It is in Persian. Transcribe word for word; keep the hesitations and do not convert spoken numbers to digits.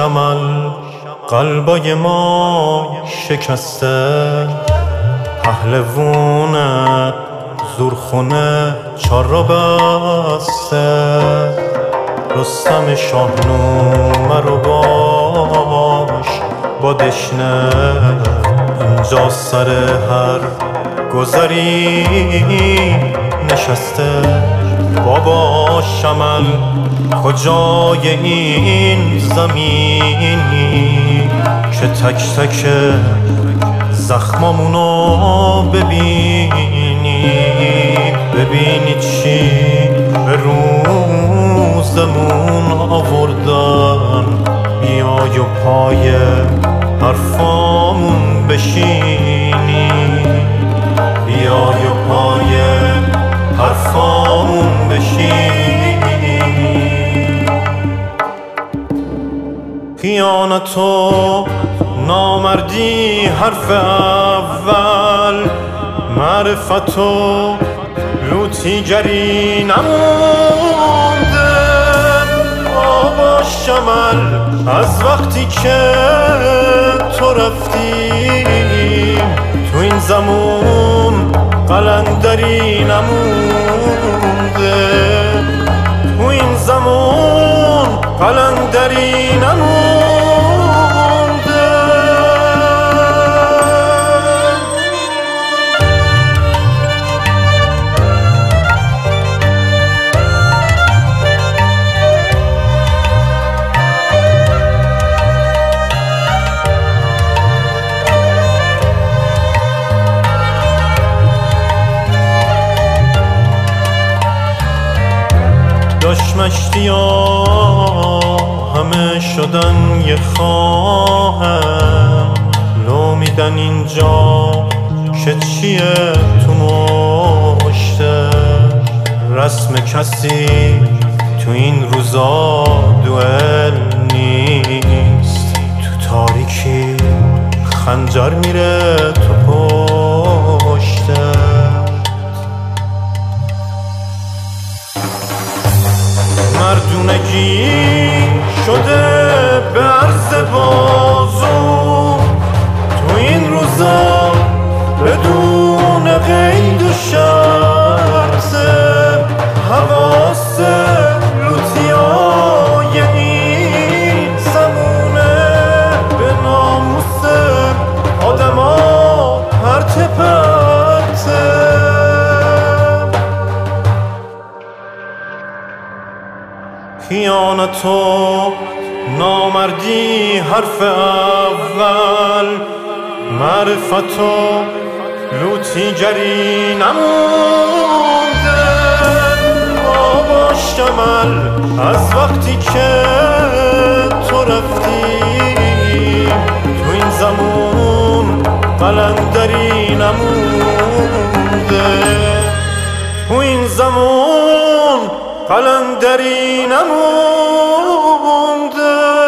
شمل قلبای ما شکسته، پهلوونه زورخونه چار را بسته. رستم شاهنامه رو باش با دشنه، اینجا سر هر گذری نشسته. بابا شمل کجای این زمینی که تک تک زخمامونو ببینی، ببینی چی به روزمون آوردن. بیای و پای حرفامون بشینی، بیای و پای حرفامون بشینی. خیانت و نامردی حرف اول، معرفت و لوطیگری نمونده. بابا شمل از وقتی که تو رفتی تو این زمون قلندری نمونده. تو این زمون قلندری نمونده. داشت مشتی ها همه شدن یه خواهم، لو میدن اینجا که چیه تو مشته. رسم کسی تو این روزا دوئل نیست، تو تاریکی خنجر میره تو پشته. مردونگی شده به عرض بازو تو این روزا بدون قید و شرط. حواس لوطیای این زمونه به ناموس آدما پرت پرته. خیانت و نامردی حرف اول، معرفت و لوطیگری نمونده. بابا شمل از وقتی که تو رفتی تو این زمون قلندری نمونده. تو این زمون قلندری نمونده.